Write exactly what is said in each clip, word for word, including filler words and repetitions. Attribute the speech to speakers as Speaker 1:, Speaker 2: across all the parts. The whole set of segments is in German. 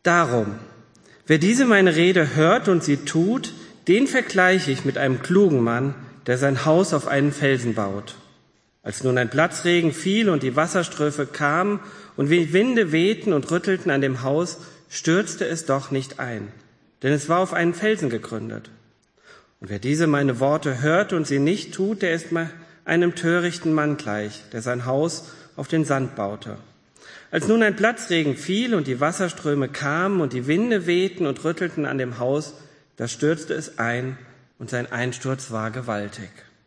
Speaker 1: Darum, wer diese meine Rede hört und sie tut, den vergleiche ich mit einem klugen Mann, der sein Haus auf einen Felsen baut. Als nun ein Platzregen fiel und die Wasserströme kamen und wie Winde wehten und rüttelten an dem Haus, stürzte es doch nicht ein, denn es war auf einen Felsen gegründet. Und wer diese meine Worte hört und sie nicht tut, der ist einem törichten Mann gleich, der sein Haus auf den Sand baute. Als nun ein Platzregen fiel und die Wasserströme kamen und die Winde wehten und rüttelten an dem Haus, da stürzte es ein und sein Einsturz war gewaltig.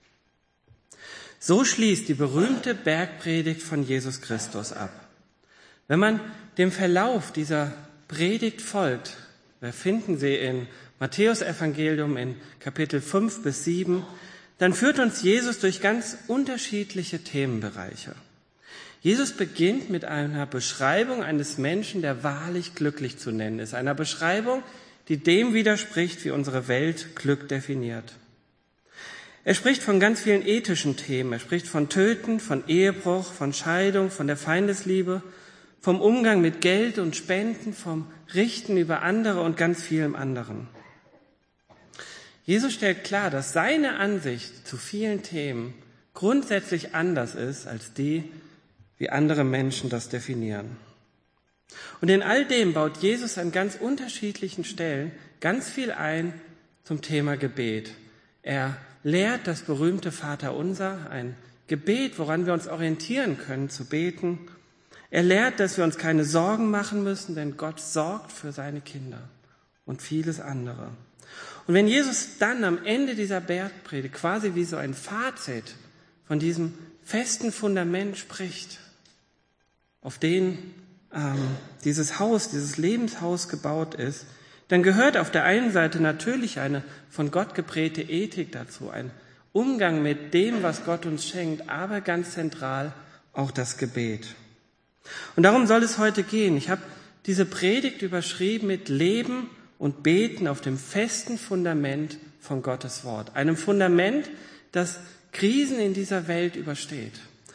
Speaker 1: So schließt die berühmte Bergpredigt von Jesus Christus ab. Wenn man dem Verlauf dieser Predigt folgt, wir finden sie in Matthäus Evangelium in Kapitel fünf bis sieben, dann führt uns Jesus durch ganz unterschiedliche Themenbereiche. Jesus beginnt mit einer Beschreibung eines Menschen, der wahrlich glücklich zu nennen ist. Einer Beschreibung, die dem widerspricht, wie unsere Welt Glück definiert. Er spricht von ganz vielen ethischen Themen. Er spricht von Töten, von Ehebruch, von Scheidung, von der Feindesliebe, vom Umgang mit Geld und Spenden, vom Richten über andere und ganz vielem anderen. Jesus stellt klar, dass seine Ansicht zu vielen Themen grundsätzlich anders ist als die, wie andere Menschen das definieren. Und in all dem baut Jesus an ganz unterschiedlichen Stellen ganz viel ein zum Thema Gebet. Er lehrt das berühmte Vaterunser, ein Gebet, woran wir uns orientieren können, zu beten. Er lehrt, dass wir uns keine Sorgen machen müssen, denn Gott sorgt für seine Kinder und vieles andere. Und wenn Jesus dann am Ende dieser Bergpredigt quasi wie so ein Fazit von diesem festen Fundament spricht, auf den ähm, dieses Haus, dieses Lebenshaus gebaut ist, dann gehört auf der einen Seite natürlich eine von Gott geprägte Ethik dazu, ein Umgang mit dem, was Gott uns schenkt, aber ganz zentral auch das Gebet. Und darum soll es heute gehen. Ich habe diese Predigt überschrieben mit Leben und Beten auf dem festen Fundament von Gottes Wort. Einem Fundament, das Krisen in dieser Welt übersteht.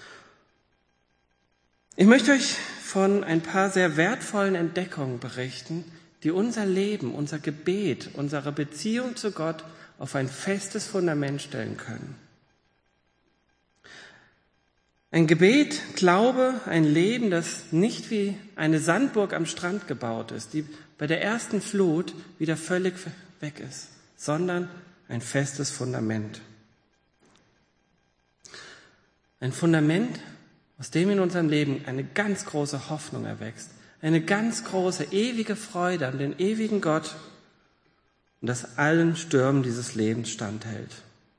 Speaker 1: Ich möchte euch von ein paar sehr wertvollen Entdeckungen berichten, die unser Leben, unser Gebet, unsere Beziehung zu Gott auf ein festes Fundament stellen können. Ein Gebet, Glaube, ein Leben, das nicht wie eine Sandburg am Strand gebaut ist, die bei der ersten Flut wieder völlig weg ist, sondern ein festes Fundament. Ein Fundament, aus dem in unserem Leben eine ganz große Hoffnung erwächst, eine ganz große, ewige Freude an den ewigen Gott und das allen Stürmen dieses Lebens standhält.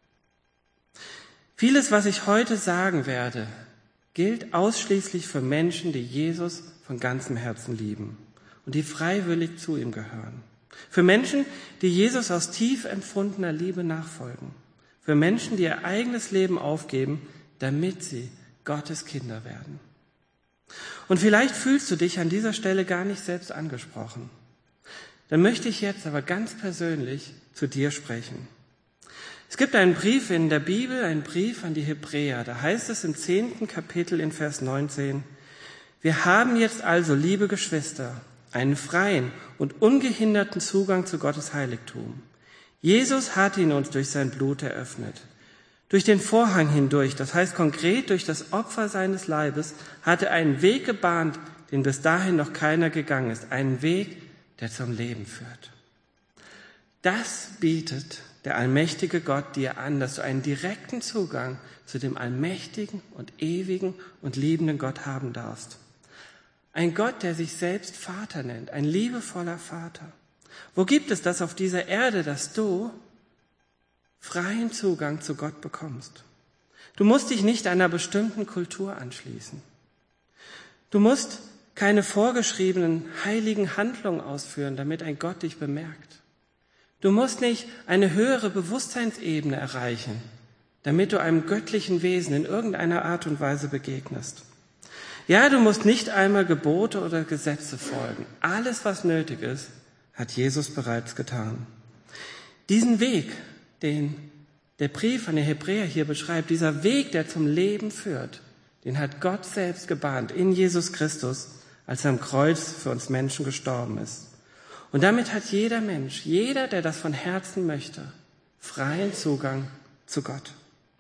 Speaker 1: Vieles, was ich heute sagen werde, gilt ausschließlich für Menschen, die Jesus von ganzem Herzen lieben und die freiwillig zu ihm gehören. Für Menschen, die Jesus aus tief empfundener Liebe nachfolgen. Für Menschen, die ihr eigenes Leben aufgeben, damit sie Gottes Kinder werden. Und vielleicht fühlst du dich an dieser Stelle gar nicht selbst angesprochen. Dann möchte ich jetzt aber ganz persönlich zu dir sprechen. Es gibt einen Brief in der Bibel, einen Brief an die Hebräer. Da heißt es im zehnten Kapitel in Vers neunzehn, wir haben jetzt also, liebe Geschwister, einen freien und ungehinderten Zugang zu Gottes Heiligtum. Jesus hat ihn uns durch sein Blut eröffnet. Durch den Vorhang hindurch, das heißt konkret durch das Opfer seines Leibes, hat er einen Weg gebahnt, den bis dahin noch keiner gegangen ist. Einen Weg, der zum Leben führt. Das bietet der allmächtige Gott dir an, dass du einen direkten Zugang zu dem allmächtigen und ewigen und liebenden Gott haben darfst. Ein Gott, der sich selbst Vater nennt, ein liebevoller Vater. Wo gibt es das auf dieser Erde, dass du freien Zugang zu Gott bekommst? Du musst dich nicht einer bestimmten Kultur anschließen. Du musst keine vorgeschriebenen heiligen Handlungen ausführen, damit ein Gott dich bemerkt. Du musst nicht eine höhere Bewusstseinsebene erreichen, damit du einem göttlichen Wesen in irgendeiner Art und Weise begegnest. Ja, du musst nicht einmal Gebote oder Gesetze folgen. Alles, was nötig ist, hat Jesus bereits getan. Diesen Weg, den der Brief an die Hebräer hier beschreibt, dieser Weg, der zum Leben führt, den hat Gott selbst gebahnt in Jesus Christus, als er am Kreuz für uns Menschen gestorben ist. Und damit hat jeder Mensch, jeder, der das von Herzen möchte, freien Zugang zu Gott.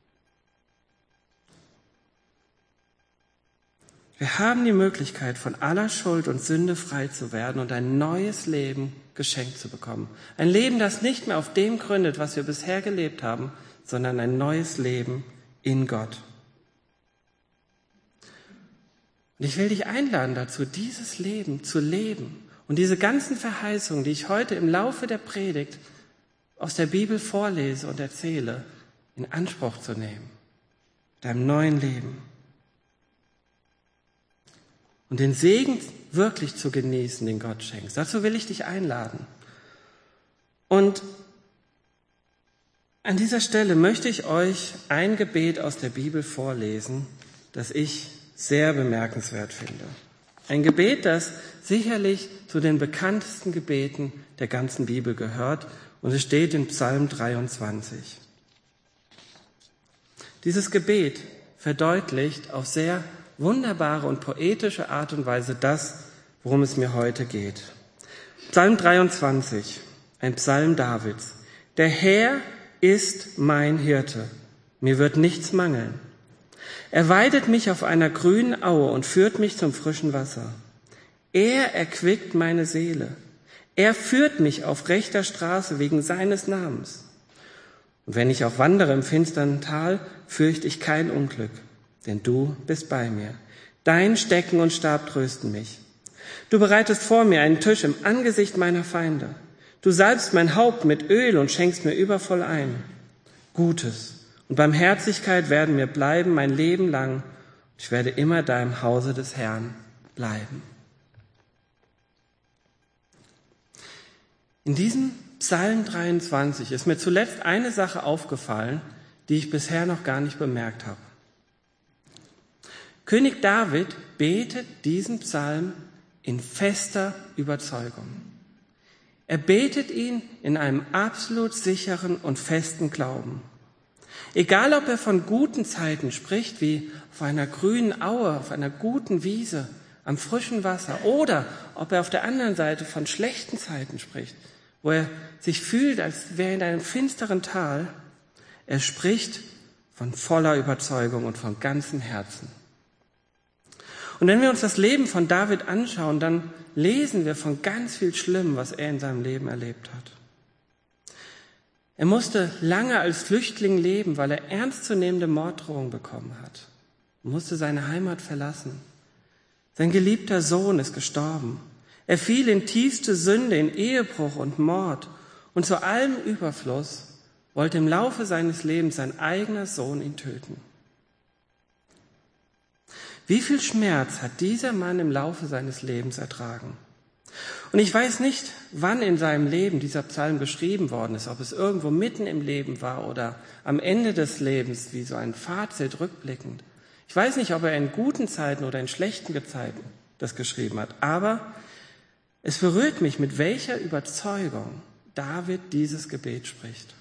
Speaker 1: Wir haben die Möglichkeit, von aller Schuld und Sünde frei zu werden und ein neues Leben geschenkt zu bekommen. Ein Leben, das nicht mehr auf dem gründet, was wir bisher gelebt haben, sondern ein neues Leben in Gott. Und ich will dich einladen dazu, dieses Leben zu leben und diese ganzen Verheißungen, die ich heute im Laufe der Predigt aus der Bibel vorlese und erzähle, in Anspruch zu nehmen, deinem neuen Leben. Und den Segen wirklich zu genießen, den Gott schenkt. Dazu will ich dich einladen. Und an dieser Stelle möchte ich euch ein Gebet aus der Bibel vorlesen, das ich sehr bemerkenswert finde. Ein Gebet, das sicherlich zu den bekanntesten Gebeten der ganzen Bibel gehört, und es steht in Psalm dreiundzwanzig. Dieses Gebet verdeutlicht auf sehr wunderbare und poetische Art und Weise das, worum es mir heute geht. Psalm dreiundzwanzig, ein Psalm Davids. Der Herr ist mein Hirte, mir wird nichts mangeln. Er weidet mich auf einer grünen Aue und führt mich zum frischen Wasser. Er erquickt meine Seele. Er führt mich auf rechter Straße wegen seines Namens. Und wenn ich auch wandere im finsteren Tal, fürchte ich kein Unglück, denn du bist bei mir. Dein Stecken und Stab trösten mich. Du bereitest vor mir einen Tisch im Angesicht meiner Feinde. Du salbst mein Haupt mit Öl und schenkst mir übervoll ein. Gutes und Barmherzigkeit werden mir bleiben mein Leben lang. Ich werde immer da im Hause des Herrn bleiben. In diesem Psalm dreiundzwanzig ist mir zuletzt eine Sache aufgefallen, die ich bisher noch gar nicht bemerkt habe. König David betet diesen Psalm in fester Überzeugung. Er betet ihn in einem absolut sicheren und festen Glauben. Egal, ob er von guten Zeiten spricht, wie auf einer grünen Aue, auf einer guten Wiese, am frischen Wasser, oder ob er auf der anderen Seite von schlechten Zeiten spricht, wo er sich fühlt, als wäre er in einem finsteren Tal, er spricht von voller Überzeugung und von ganzem Herzen. Und wenn wir uns das Leben von David anschauen, dann lesen wir von ganz viel Schlimmem, was er in seinem Leben erlebt hat. Er musste lange als Flüchtling leben, weil er ernstzunehmende Morddrohungen bekommen hat. Er musste seine Heimat verlassen. Sein geliebter Sohn ist gestorben. Er fiel in tiefste Sünde, in Ehebruch und Mord. Und zu allem Überfluss wollte im Laufe seines Lebens sein eigener Sohn ihn töten. Wie viel Schmerz hat dieser Mann im Laufe seines Lebens ertragen? Und ich weiß nicht, wann in seinem Leben dieser Psalm geschrieben worden ist, ob es irgendwo mitten im Leben war oder am Ende des Lebens, wie so ein Fazit rückblickend. Ich weiß nicht, ob er in guten Zeiten oder in schlechten Zeiten das geschrieben hat, aber es berührt mich, mit welcher Überzeugung David dieses Gebet spricht.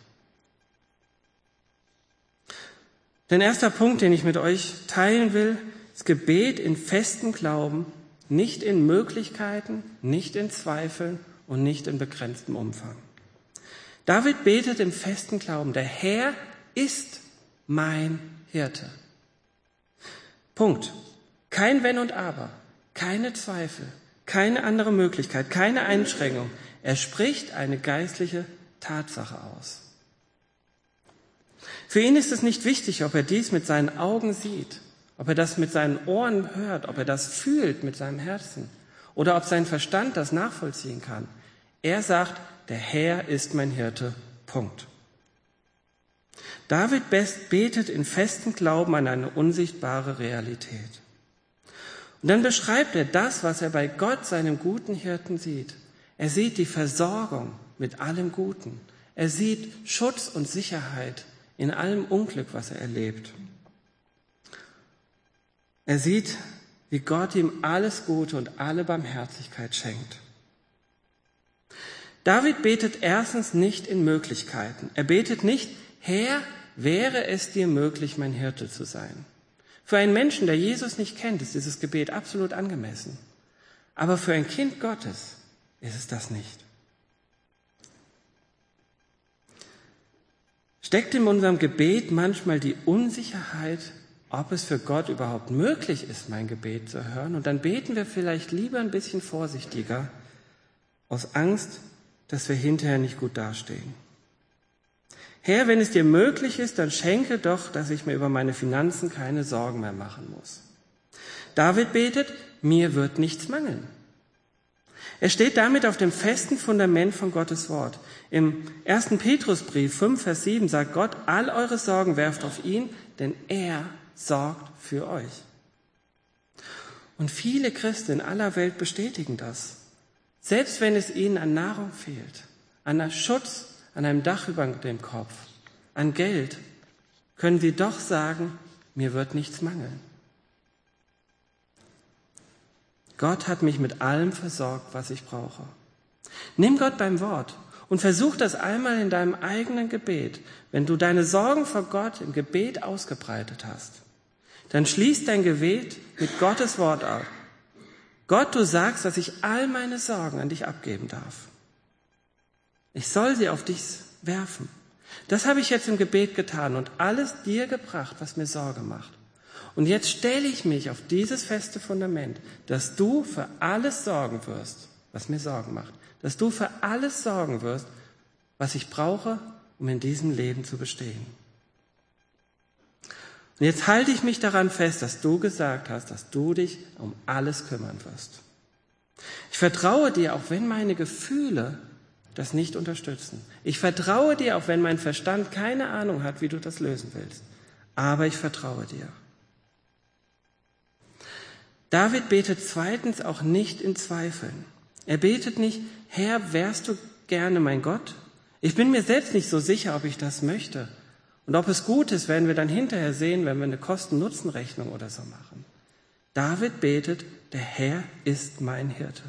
Speaker 1: Der erste Punkt, den ich mit euch teilen will, das Gebet in festem Glauben, nicht in Möglichkeiten, nicht in Zweifeln und nicht in begrenztem Umfang. David betet im festen Glauben, der Herr ist mein Hirte. Punkt. Kein Wenn und Aber, keine Zweifel, keine andere Möglichkeit, keine Einschränkung. Er spricht eine geistliche Tatsache aus. Für ihn ist es nicht wichtig, ob er dies mit seinen Augen sieht, ob er das mit seinen Ohren hört, ob er das fühlt mit seinem Herzen oder ob sein Verstand das nachvollziehen kann. Er sagt, der Herr ist mein Hirte, Punkt. David betet in festem Glauben an eine unsichtbare Realität. Und dann beschreibt er das, was er bei Gott, seinem guten Hirten, sieht. Er sieht die Versorgung mit allem Guten. Er sieht Schutz und Sicherheit in allem Unglück, was er erlebt. Er sieht, wie Gott ihm alles Gute und alle Barmherzigkeit schenkt. David betet erstens nicht in Möglichkeiten. Er betet nicht, Herr, wäre es dir möglich, mein Hirte zu sein. Für einen Menschen, der Jesus nicht kennt, ist dieses Gebet absolut angemessen. Aber für ein Kind Gottes ist es das nicht. Steckt in unserem Gebet manchmal die Unsicherheit, ob es für Gott überhaupt möglich ist, mein Gebet zu hören? Und dann beten wir vielleicht lieber ein bisschen vorsichtiger, aus Angst, dass wir hinterher nicht gut dastehen. Herr, wenn es dir möglich ist, dann schenke doch, dass ich mir über meine Finanzen keine Sorgen mehr machen muss. David betet, mir wird nichts mangeln. Er steht damit auf dem festen Fundament von Gottes Wort. Im ersten Petrusbrief fünf, Vers sieben sagt Gott, all eure Sorgen werft auf ihn, denn er sorgt für euch. Und viele Christen in aller Welt bestätigen das. Selbst wenn es ihnen an Nahrung fehlt, an einem Schutz, an einem Dach über dem Kopf, an Geld, können sie doch sagen, mir wird nichts mangeln. Gott hat mich mit allem versorgt, was ich brauche. Nimm Gott beim Wort und versuch das einmal in deinem eigenen Gebet. Wenn du deine Sorgen vor Gott im Gebet ausgebreitet hast, dann schließ dein Gebet mit Gottes Wort ab. Gott, du sagst, dass ich all meine Sorgen an dich abgeben darf. Ich soll sie auf dich werfen. Das habe ich jetzt im Gebet getan und alles dir gebracht, was mir Sorge macht. Und jetzt stelle ich mich auf dieses feste Fundament, dass du für alles sorgen wirst, was mir Sorgen macht. Dass du für alles sorgen wirst, was ich brauche, um in diesem Leben zu bestehen. Und jetzt halte ich mich daran fest, dass du gesagt hast, dass du dich um alles kümmern wirst. Ich vertraue dir, auch wenn meine Gefühle das nicht unterstützen. Ich vertraue dir, auch wenn mein Verstand keine Ahnung hat, wie du das lösen willst. Aber ich vertraue dir. David betet zweitens auch nicht in Zweifeln. Er betet nicht, Herr, wärst du gerne mein Gott? Ich bin mir selbst nicht so sicher, ob ich das möchte. Und ob es gut ist, werden wir dann hinterher sehen, wenn wir eine Kosten-Nutzen-Rechnung oder so machen. David betet, der Herr ist mein Hirte.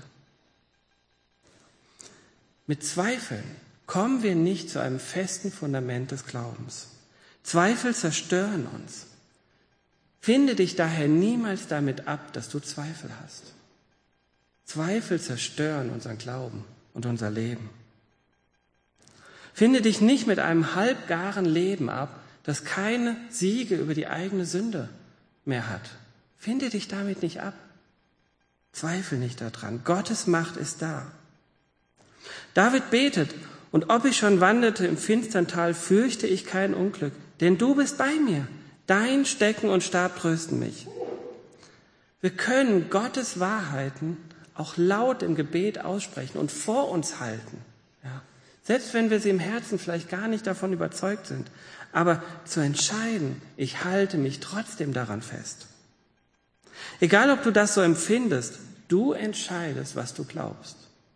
Speaker 1: Mit Zweifeln kommen wir nicht zu einem festen Fundament des Glaubens. Zweifel zerstören uns. Finde dich daher niemals damit ab, dass du Zweifel hast. Zweifel zerstören unseren Glauben und unser Leben. Finde dich nicht mit einem halbgaren Leben ab, das keine Siege über die eigene Sünde mehr hat. Finde dich damit nicht ab. Zweifel nicht daran. Gottes Macht ist da. David betet, und ob ich schon wanderte im finstern Tal, fürchte ich kein Unglück, denn du bist bei mir. Dein Stecken und Stab trösten mich. Wir können Gottes Wahrheiten auch laut im Gebet aussprechen und vor uns halten. Ja. Selbst wenn wir sie im Herzen vielleicht gar nicht davon überzeugt sind. Aber zu entscheiden, ich halte mich trotzdem daran fest. Egal, ob du das so empfindest, du entscheidest, was du glaubst.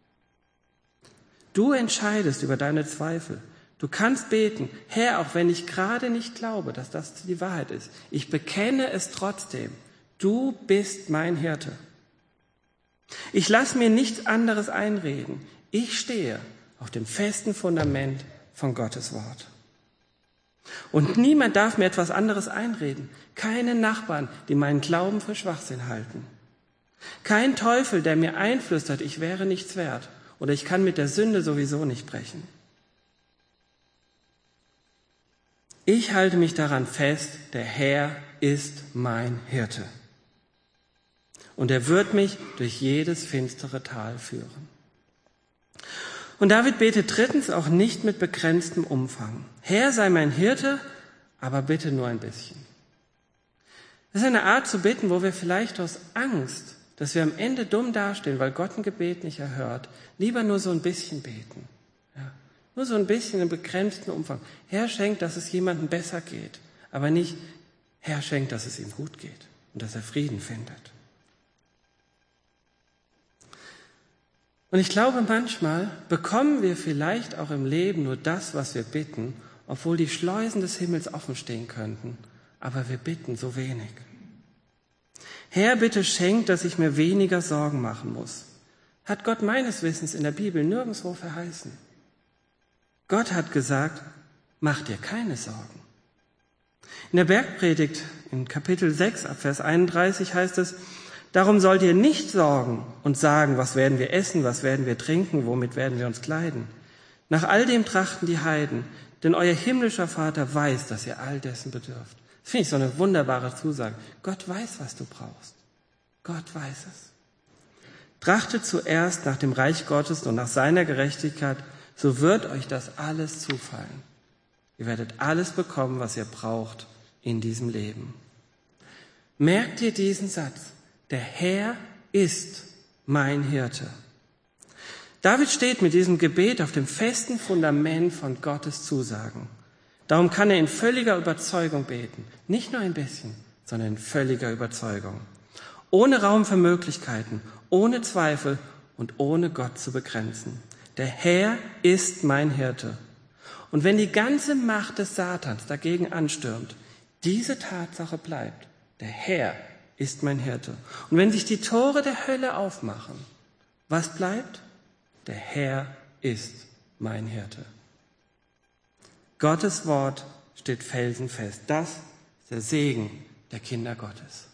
Speaker 1: Du entscheidest über deine Zweifel. Du kannst beten, Herr, auch wenn ich gerade nicht glaube, dass das die Wahrheit ist, ich bekenne es trotzdem. Du bist mein Hirte. Ich lasse mir nichts anderes einreden. Ich stehe auf dem festen Fundament von Gottes Wort. Und niemand darf mir etwas anderes einreden. Keine Nachbarn, die meinen Glauben für Schwachsinn halten. Kein Teufel, der mir einflüstert, ich wäre nichts wert oder ich kann mit der Sünde sowieso nicht brechen. Ich halte mich daran fest, der Herr ist mein Hirte. Und er wird mich durch jedes finstere Tal führen. Und David betet drittens auch nicht mit begrenztem Umfang. Herr, sei mein Hirte, aber bitte nur ein bisschen. Das ist eine Art zu beten, wo wir vielleicht aus Angst, dass wir am Ende dumm dastehen, weil Gott ein Gebet nicht erhört, lieber nur so ein bisschen beten. Ja, nur so ein bisschen im begrenzten Umfang. Herr, schenkt, dass es jemandem besser geht, aber nicht, Herr, schenkt, dass es ihm gut geht und dass er Frieden findet. Und ich glaube, manchmal bekommen wir vielleicht auch im Leben nur das, was wir bitten, obwohl die Schleusen des Himmels offen stehen könnten, aber wir bitten so wenig. Herr, bitte schenk, dass ich mir weniger Sorgen machen muss. Hat Gott meines Wissens in der Bibel nirgendwo verheißen. Gott hat gesagt, mach dir keine Sorgen. In der Bergpredigt in Kapitel sechs, ab Vers einunddreißig heißt es, darum sollt ihr nicht sorgen und sagen, was werden wir essen, was werden wir trinken, womit werden wir uns kleiden. Nach all dem trachten die Heiden, denn euer himmlischer Vater weiß, dass ihr all dessen bedürft. Das finde ich so eine wunderbare Zusage. Gott weiß, was du brauchst. Gott weiß es. Trachtet zuerst nach dem Reich Gottes und nach seiner Gerechtigkeit, so wird euch das alles zufallen. Ihr werdet alles bekommen, was ihr braucht in diesem Leben. Merkt ihr diesen Satz? Der Herr ist mein Hirte. David steht mit diesem Gebet auf dem festen Fundament von Gottes Zusagen. Darum kann er in völliger Überzeugung beten. Nicht nur ein bisschen, sondern in völliger Überzeugung. Ohne Raum für Möglichkeiten, ohne Zweifel und ohne Gott zu begrenzen. Der Herr ist mein Hirte. Und wenn die ganze Macht des Satans dagegen anstürmt, diese Tatsache bleibt. Der Herr ist mein Hirte. Und wenn sich die Tore der Hölle aufmachen, was bleibt? Der Herr ist mein Hirte. Gottes Wort steht felsenfest. Das ist der Segen der Kinder Gottes.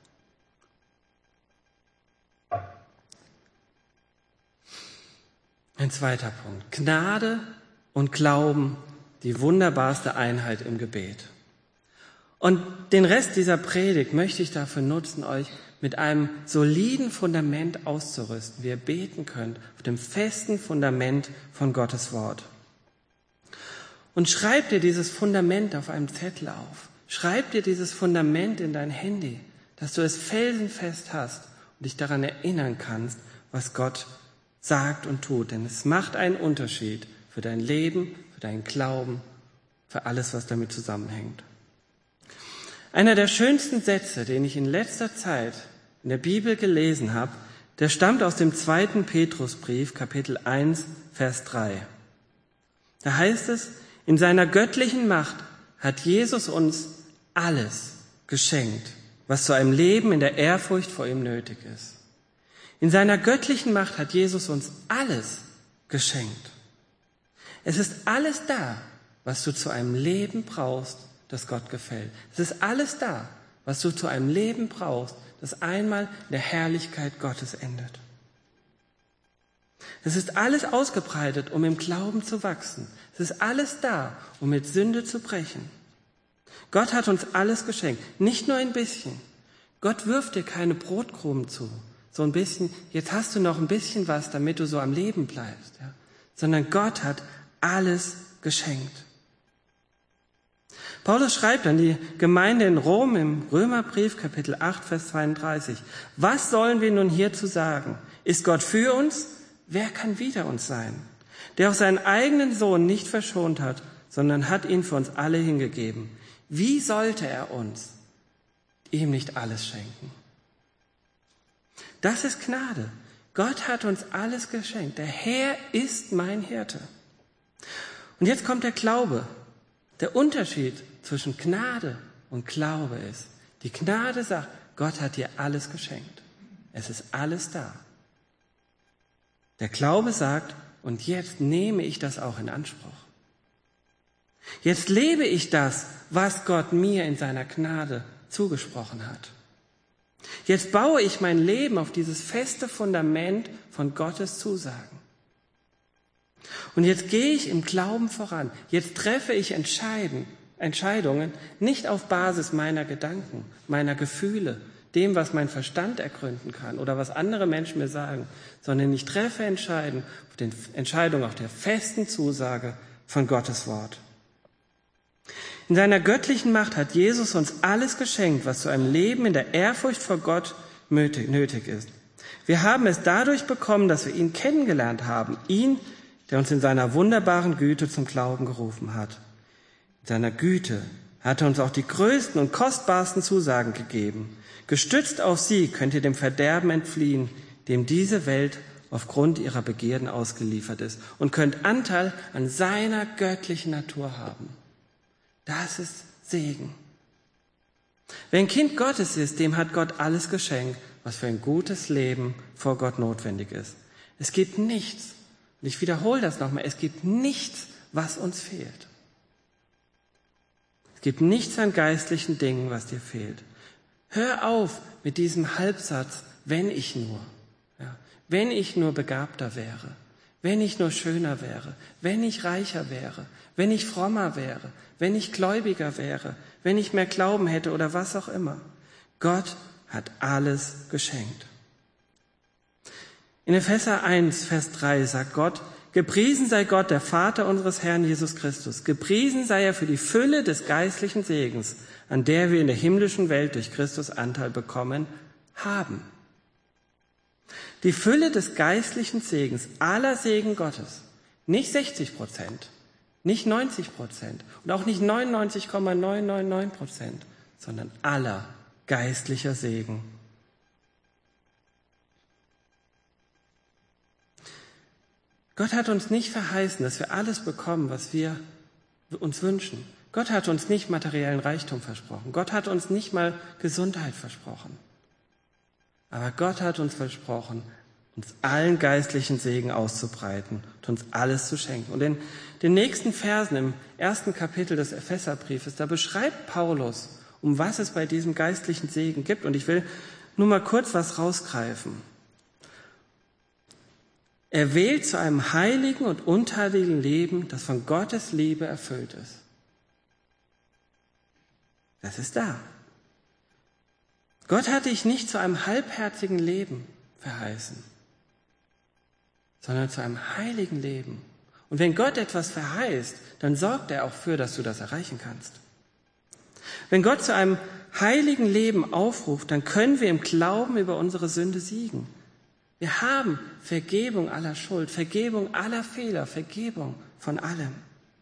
Speaker 1: Ein zweiter Punkt. Gnade und Glauben, die wunderbarste Einheit im Gebet. Und den Rest dieser Predigt möchte ich dafür nutzen, euch mit einem soliden Fundament auszurüsten, wie ihr beten könnt, auf dem festen Fundament von Gottes Wort. Und schreib dir dieses Fundament auf einem Zettel auf. Schreib dir dieses Fundament in dein Handy, dass du es felsenfest hast und dich daran erinnern kannst, was Gott sagt und tut. Denn es macht einen Unterschied für dein Leben, für deinen Glauben, für alles, was damit zusammenhängt. Einer der schönsten Sätze, den ich in letzter Zeit in der Bibel gelesen habe, der stammt aus dem zweiten Petrusbrief, Kapitel eins, Vers drei. Da heißt es, in seiner göttlichen Macht hat Jesus uns alles geschenkt, was zu einem Leben in der Ehrfurcht vor ihm nötig ist. In seiner göttlichen Macht hat Jesus uns alles geschenkt. Es ist alles da, was du zu einem Leben brauchst, das Gott gefällt. Es ist alles da, was du zu einem Leben brauchst, das einmal in der Herrlichkeit Gottes endet. Es ist alles ausgebreitet, um im Glauben zu wachsen. Es ist alles da, um mit Sünde zu brechen. Gott hat uns alles geschenkt, nicht nur ein bisschen. Gott wirft dir keine Brotkrumen zu, so ein bisschen, jetzt hast du noch ein bisschen was, damit du so am Leben bleibst, ja? Sondern Gott hat alles geschenkt. Paulus schreibt an die Gemeinde in Rom im Römerbrief, Kapitel acht, Vers zweiunddreißig. Was sollen wir nun hierzu sagen? Ist Gott für uns? Wer kann wider uns sein? Der auch seinen eigenen Sohn nicht verschont hat, sondern hat ihn für uns alle hingegeben. Wie sollte er uns ihm nicht alles schenken? Das ist Gnade. Gott hat uns alles geschenkt. Der Herr ist mein Hirte. Und jetzt kommt der Glaube. Der Unterschied zwischen Gnade und Glaube ist, die Gnade sagt, Gott hat dir alles geschenkt. Es ist alles da. Der Glaube sagt, und jetzt nehme ich das auch in Anspruch. Jetzt lebe ich das, was Gott mir in seiner Gnade zugesprochen hat. Jetzt baue ich mein Leben auf dieses feste Fundament von Gottes Zusagen. Und jetzt gehe ich im Glauben voran. Jetzt treffe ich Entscheiden, Entscheidungen nicht auf Basis meiner Gedanken, meiner Gefühle, dem, was mein Verstand ergründen kann oder was andere Menschen mir sagen, sondern ich treffe Entscheiden, auf den, Entscheidungen auf der festen Zusage von Gottes Wort. In seiner göttlichen Macht hat Jesus uns alles geschenkt, was zu einem Leben in der Ehrfurcht vor Gott nötig ist. Wir haben es dadurch bekommen, dass wir ihn kennengelernt haben, ihn, der uns in seiner wunderbaren Güte zum Glauben gerufen hat. In seiner Güte hat er uns auch die größten und kostbarsten Zusagen gegeben. Gestützt auf sie könnt ihr dem Verderben entfliehen, dem diese Welt aufgrund ihrer Begierden ausgeliefert ist, und könnt Anteil an seiner göttlichen Natur haben. Das ist Segen. Wer ein Kind Gottes ist, dem hat Gott alles geschenkt, was für ein gutes Leben vor Gott notwendig ist. Es gibt nichts, und ich wiederhole das nochmal, es gibt nichts, was uns fehlt. Es gibt nichts an geistlichen Dingen, was dir fehlt. Hör auf mit diesem Halbsatz, wenn ich nur, ja, wenn ich nur begabter wäre, wenn ich nur schöner wäre, wenn ich reicher wäre, wenn ich frommer wäre, wenn ich gläubiger wäre, wenn ich mehr Glauben hätte oder was auch immer. Gott hat alles geschenkt. In Epheser eins, Vers drei sagt Gott, gepriesen sei Gott, der Vater unseres Herrn Jesus Christus. Gepriesen sei er für die Fülle des geistlichen Segens, an der wir in der himmlischen Welt durch Christus Anteil bekommen haben. Die Fülle des geistlichen Segens, aller Segen Gottes, nicht sechzig Prozent, nicht neunzig Prozent und auch nicht neunundneunzig Komma neun neun neun Prozent, sondern aller geistlicher Segen. Gott hat uns nicht verheißen, dass wir alles bekommen, was wir uns wünschen. Gott hat uns nicht materiellen Reichtum versprochen. Gott hat uns nicht mal Gesundheit versprochen. Aber Gott hat uns versprochen, uns allen geistlichen Segen auszubreiten und uns alles zu schenken. Und in den nächsten Versen im ersten Kapitel des Epheserbriefes, da beschreibt Paulus, um was es bei diesem geistlichen Segen gibt. Und ich will nur mal kurz was rausgreifen. Er wählt zu einem heiligen und untadeligen Leben, das von Gottes Liebe erfüllt ist. Das ist da. Gott hat dich nicht zu einem halbherzigen Leben verheißen, sondern zu einem heiligen Leben. Und wenn Gott etwas verheißt, dann sorgt er auch für, dass du das erreichen kannst. Wenn Gott zu einem heiligen Leben aufruft, dann können wir im Glauben über unsere Sünde siegen. Wir haben Vergebung aller Schuld, Vergebung aller Fehler, Vergebung von allem.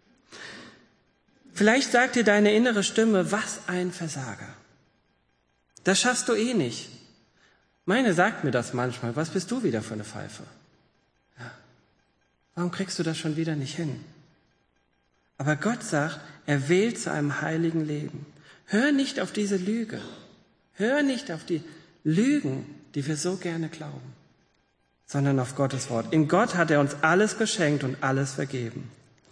Speaker 1: Vielleicht sagt dir deine innere Stimme, was ein Versager. Das schaffst du eh nicht. Meine sagt mir das manchmal, was bist du wieder für eine Pfeife? Ja. Warum kriegst du das schon wieder nicht hin? Aber Gott sagt, er wählt zu einem heiligen Leben. Hör nicht auf diese Lüge. Hör nicht auf die Lügen, die wir so gerne glauben, sondern auf Gottes Wort. In Gott hat er uns alles geschenkt und alles vergeben.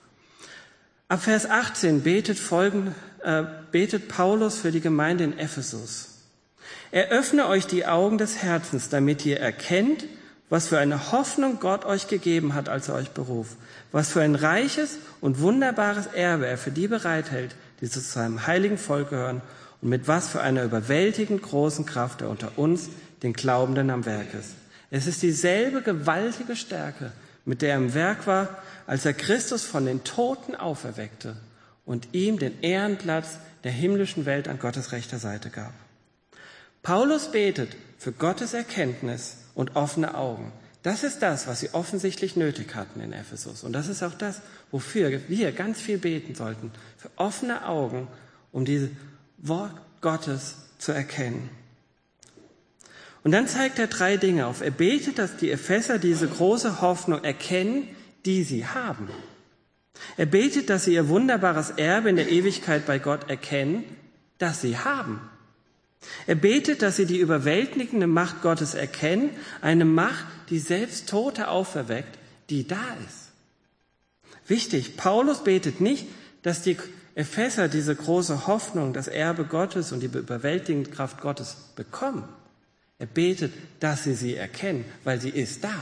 Speaker 1: Ab Vers achtzehn betet, folgend, äh, betet Paulus für die Gemeinde in Ephesus. Er öffne euch die Augen des Herzens, damit ihr erkennt, was für eine Hoffnung Gott euch gegeben hat, als er euch beruf, was für ein reiches und wunderbares Erbe er für die bereithält, die zu seinem heiligen Volk gehören, und mit was für einer überwältigend großen Kraft er unter uns, den Glaubenden, am Werk ist. Es ist dieselbe gewaltige Stärke, mit der er im Werk war, als er Christus von den Toten auferweckte und ihm den Ehrenplatz der himmlischen Welt an Gottes rechter Seite gab. Paulus betet für Gottes Erkenntnis und offene Augen. Das ist das, was sie offensichtlich nötig hatten in Ephesus. Und das ist auch das, wofür wir ganz viel beten sollten. Für offene Augen, um dieses Wort Gottes zu erkennen. Und dann zeigt er drei Dinge auf. Er betet, dass die Epheser diese große Hoffnung erkennen, die sie haben. Er betet, dass sie ihr wunderbares Erbe in der Ewigkeit bei Gott erkennen, das sie haben. Er betet, dass sie die überwältigende Macht Gottes erkennen, eine Macht, die selbst Tote auferweckt, die da ist. Wichtig, Paulus betet nicht, dass die Epheser diese große Hoffnung, das Erbe Gottes und die überwältigende Kraft Gottes bekommen. Er betet, dass sie sie erkennen, weil sie ist da.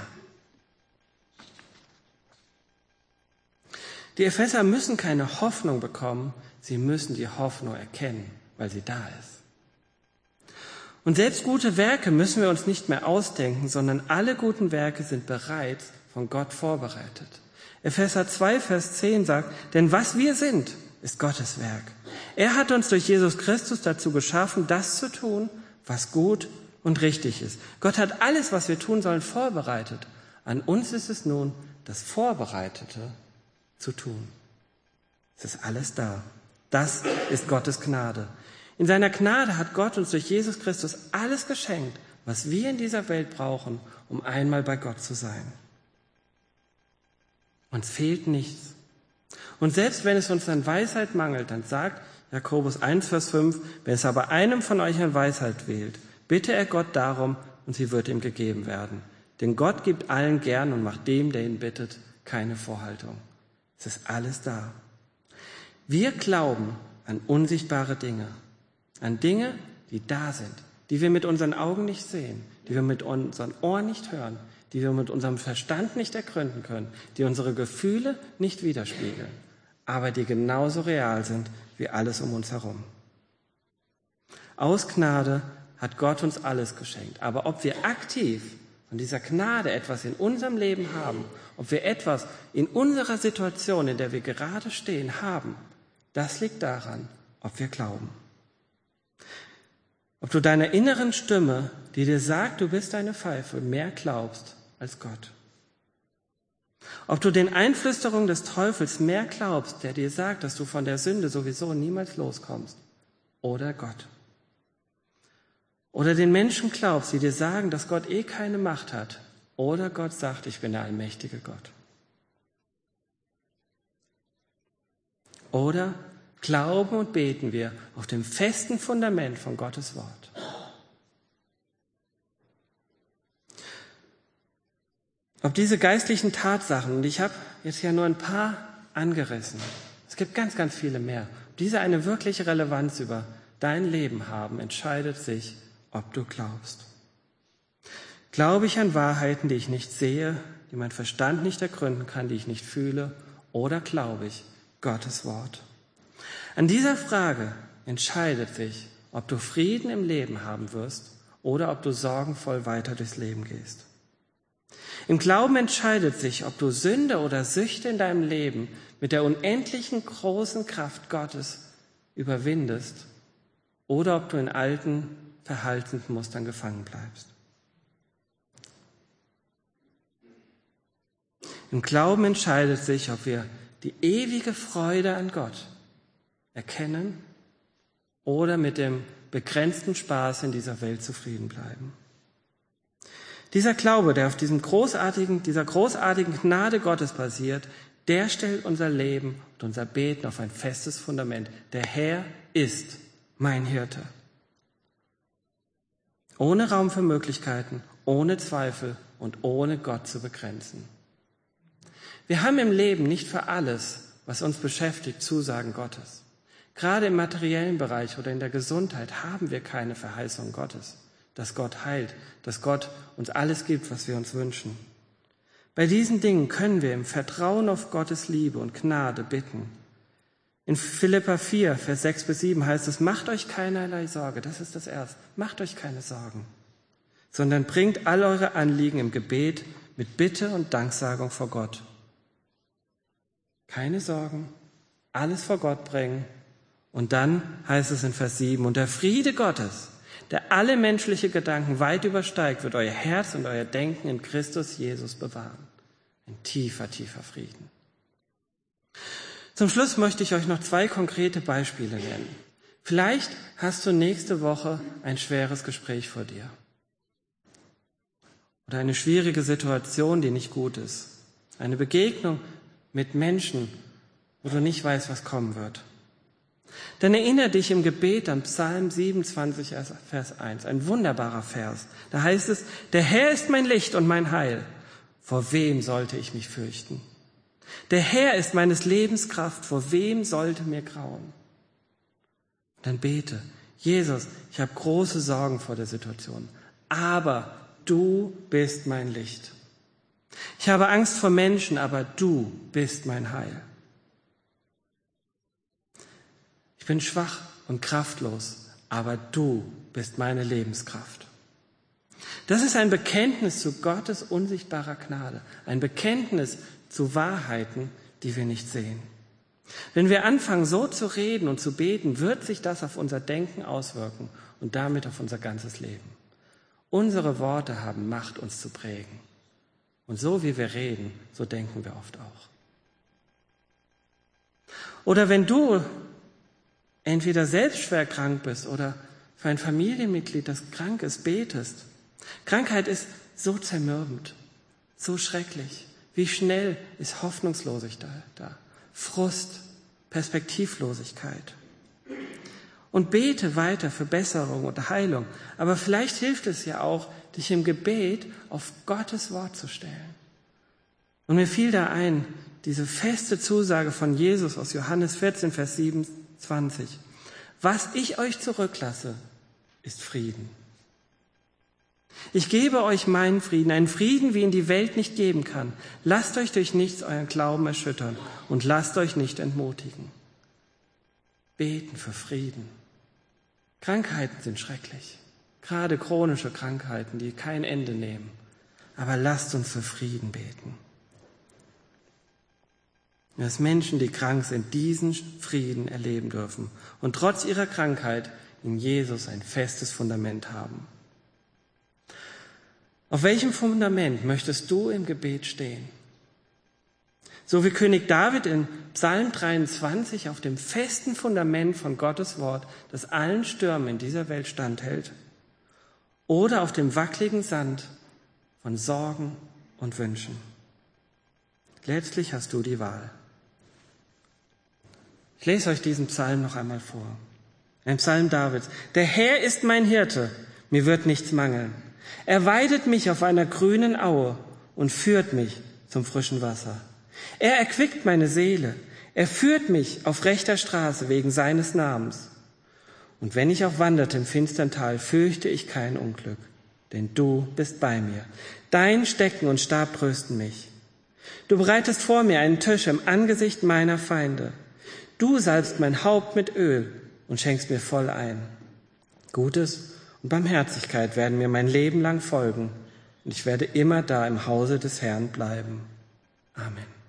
Speaker 1: Die Epheser müssen keine Hoffnung bekommen, sie müssen die Hoffnung erkennen, weil sie da ist. Und selbst gute Werke müssen wir uns nicht mehr ausdenken, sondern alle guten Werke sind bereits von Gott vorbereitet. Epheser zwei, Vers zehn sagt, denn was wir sind, ist Gottes Werk. Er hat uns durch Jesus Christus dazu geschaffen, das zu tun, was gut und richtig ist. Gott hat alles, was wir tun sollen, vorbereitet. An uns ist es nun, das Vorbereitete zu tun. Es ist alles da. Das ist Gottes Gnade. In seiner Gnade hat Gott uns durch Jesus Christus alles geschenkt, was wir in dieser Welt brauchen, um einmal bei Gott zu sein. Uns fehlt nichts. Und selbst wenn es uns an Weisheit mangelt, dann sagt Jakobus eins, Vers fünf, wenn es aber einem von euch an Weisheit wählt, bitte er Gott darum und sie wird ihm gegeben werden. Denn Gott gibt allen gern und macht dem, der ihn bittet, keine Vorhaltung. Es ist alles da. Wir glauben an unsichtbare Dinge, an Dinge, die da sind, die wir mit unseren Augen nicht sehen, die wir mit unseren Ohren nicht hören, die wir mit unserem Verstand nicht ergründen können, die unsere Gefühle nicht widerspiegeln, aber die genauso real sind wie alles um uns herum. Aus Gnade hat Gott uns alles geschenkt, aber ob wir aktiv von dieser Gnade etwas in unserem Leben haben, ob wir etwas in unserer Situation, in der wir gerade stehen, haben, das liegt daran, ob wir glauben. Ob du deiner inneren Stimme, die dir sagt, du bist eine Pfeife, mehr glaubst als Gott. Ob du den Einflüsterungen des Teufels mehr glaubst, der dir sagt, dass du von der Sünde sowieso niemals loskommst, oder Gott. Oder den Menschen glaubst, die dir sagen, dass Gott eh keine Macht hat, oder Gott sagt, ich bin der allmächtige Gott. Oder glauben und beten wir auf dem festen Fundament von Gottes Wort. Ob diese geistlichen Tatsachen, und ich habe jetzt ja nur ein paar angerissen, es gibt ganz, ganz viele mehr, ob diese eine wirkliche Relevanz über dein Leben haben, entscheidet sich, ob du glaubst. Glaube ich an Wahrheiten, die ich nicht sehe, die mein Verstand nicht ergründen kann, die ich nicht fühle, oder glaube ich Gottes Wort? An dieser Frage entscheidet sich, ob du Frieden im Leben haben wirst oder ob du sorgenvoll weiter durchs Leben gehst. Im Glauben entscheidet sich, ob du Sünde oder Süchte in deinem Leben mit der unendlichen großen Kraft Gottes überwindest oder ob du in alten Verhaltensmustern gefangen bleibst. Im Glauben entscheidet sich, ob wir die ewige Freude an Gott erkennen oder mit dem begrenzten Spaß in dieser Welt zufrieden bleiben. Dieser Glaube, der auf diesem großartigen, dieser großartigen Gnade Gottes basiert, der stellt unser Leben und unser Beten auf ein festes Fundament. Der Herr ist mein Hirte. Ohne Raum für Möglichkeiten, ohne Zweifel und ohne Gott zu begrenzen. Wir haben im Leben nicht für alles, was uns beschäftigt, Zusagen Gottes. Gerade im materiellen Bereich oder in der Gesundheit haben wir keine Verheißung Gottes, dass Gott heilt, dass Gott uns alles gibt, was wir uns wünschen. Bei diesen Dingen können wir im Vertrauen auf Gottes Liebe und Gnade bitten. In Philipper vier, Vers sechs bis sieben heißt es, macht euch keinerlei Sorge, das ist das Erste, macht euch keine Sorgen, sondern bringt all eure Anliegen im Gebet mit Bitte und Danksagung vor Gott. Keine Sorgen, alles vor Gott bringen. Und dann heißt es in Vers sieben, und der Friede Gottes, der alle menschliche Gedanken weit übersteigt, wird euer Herz und euer Denken in Christus Jesus bewahren. Ein tiefer, tiefer Frieden. Zum Schluss möchte ich euch noch zwei konkrete Beispiele nennen. Vielleicht hast du nächste Woche ein schweres Gespräch vor dir. Oder eine schwierige Situation, die nicht gut ist. Eine Begegnung mit Menschen, wo du nicht weißt, was kommen wird. Dann erinnere dich im Gebet an Psalm siebenundzwanzig, Vers eins, ein wunderbarer Vers. Da heißt es, der Herr ist mein Licht und mein Heil. Vor wem sollte ich mich fürchten? Der Herr ist meines Lebens Kraft. Vor wem sollte mir grauen? Dann bete, Jesus, ich habe große Sorgen vor der Situation, aber du bist mein Licht. Ich habe Angst vor Menschen, aber du bist mein Heil. Ich bin schwach und kraftlos, aber du bist meine Lebenskraft. Das ist ein Bekenntnis zu Gottes unsichtbarer Gnade, ein Bekenntnis zu Wahrheiten, die wir nicht sehen. Wenn wir anfangen, so zu reden und zu beten, wird sich das auf unser Denken auswirken und damit auf unser ganzes Leben. Unsere Worte haben Macht, uns zu prägen. Und so wie wir reden, so denken wir oft auch. Oder wenn du entweder selbst schwer krank bist oder für ein Familienmitglied, das krank ist, betest. Krankheit ist so zermürbend, so schrecklich. Wie schnell ist Hoffnungslosigkeit da, Frust, Perspektivlosigkeit. Und bete weiter für Besserung und Heilung. Aber vielleicht hilft es ja auch, dich im Gebet auf Gottes Wort zu stellen. Und mir fiel da ein, diese feste Zusage von Jesus aus Johannes vierzehn, Vers siebenundzwanzig. Was ich euch zurücklasse, ist Frieden. Ich gebe euch meinen Frieden, einen Frieden, wie ihn die Welt nicht geben kann. Lasst euch durch nichts euren Glauben erschüttern und lasst euch nicht entmutigen. Beten für Frieden. Krankheiten sind schrecklich, gerade chronische Krankheiten, die kein Ende nehmen. Aber lasst uns für Frieden beten. Dass Menschen, die krank sind, diesen Frieden erleben dürfen und trotz ihrer Krankheit in Jesus ein festes Fundament haben. Auf welchem Fundament möchtest du im Gebet stehen? So wie König David in Psalm dreiundzwanzig auf dem festen Fundament von Gottes Wort, das allen Stürmen in dieser Welt standhält, oder auf dem wackeligen Sand von Sorgen und Wünschen. Letztlich hast du die Wahl. Ich lese euch diesen Psalm noch einmal vor. Ein Psalm Davids. Der Herr ist mein Hirte, mir wird nichts mangeln. Er weidet mich auf einer grünen Aue und führt mich zum frischen Wasser. Er erquickt meine Seele. Er führt mich auf rechter Straße wegen seines Namens. Und wenn ich auch wanderte im finstern Tal, fürchte ich kein Unglück, denn du bist bei mir. Dein Stecken und Stab trösten mich. Du bereitest vor mir einen Tisch im Angesicht meiner Feinde. Du salbst mein Haupt mit Öl und schenkst mir voll ein. Gutes und Barmherzigkeit werden mir mein Leben lang folgen und ich werde immer da im Hause des Herrn bleiben. Amen.